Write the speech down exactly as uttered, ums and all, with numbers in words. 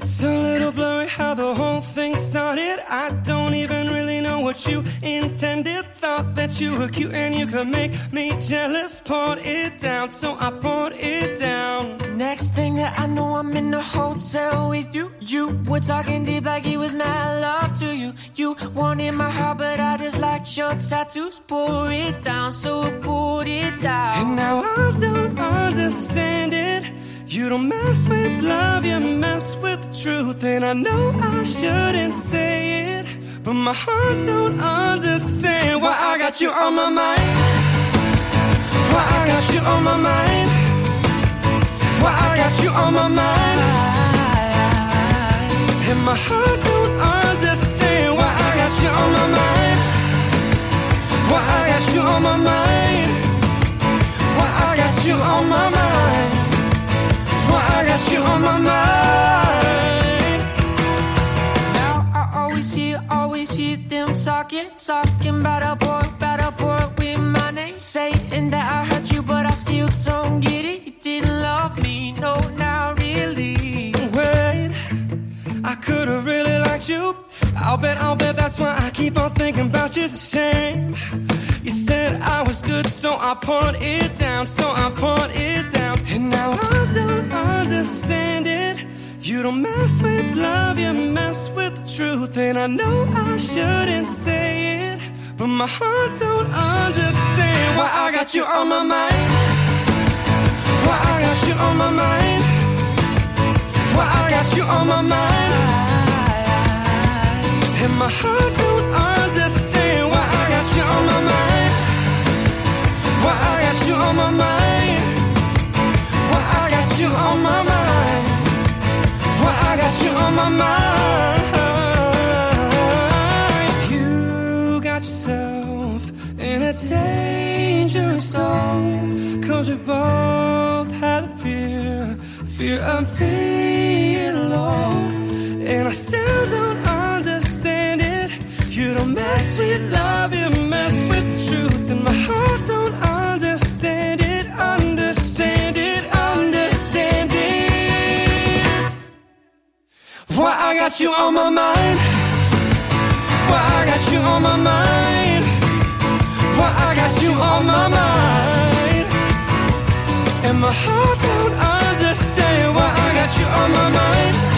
It's a little blurry how the whole thing started. I don't even really know what you intended. Thought that you were cute and you could make me jealous. Poured it down, so I poured it down. Next thing that I know, I'm in a hotel with you. You were talking deep like it was mad love to you. You wanted my heart, but I just liked your tattoos. Pour it down, so I poured it down. And now I don't understand it. You don't mess with love, you mess with the truth. And I know I shouldn't say it, but my heart don't understand why I got you on my mind. Why I got you on my mind. Why I got you on my mind. And my heart don't understand why I got you on my mind. Why I got you on my mind. Why I got you on my mind. Why I got you on my mind. Now I always hear, always hear them talking, talking about a boy, about a boy with my name, saying that I hurt you, but I still don't get it. You didn't love me, no, not really. Wait, I could've really liked you. I'll bet, I'll bet that's why I keep on thinking about you. It's a shame. You said I was good, so I poured it down, so I poured it down. And now I don't understand it. You don't mess with love, you mess with the truth. And I know I shouldn't say it, but my heart don't understand why I got you on my mind. Why I got you on my mind. Why I got you on my mind. And my heart don't understand why I got you on my mind. Why I got you on my mind. Why I got you on my mind. Why I got you on my mind. You got yourself in a dangerous zone, 'cause we both had the fear, fear of being alone. And I still don't understand it. You don't mess with love, you mess with the truth. And my heart don't understand it, understand it, understand it. Why I got you on my mind. Why I got you on my mind. Why I got you on my mind. And my heart don't understand why I got you on my mind.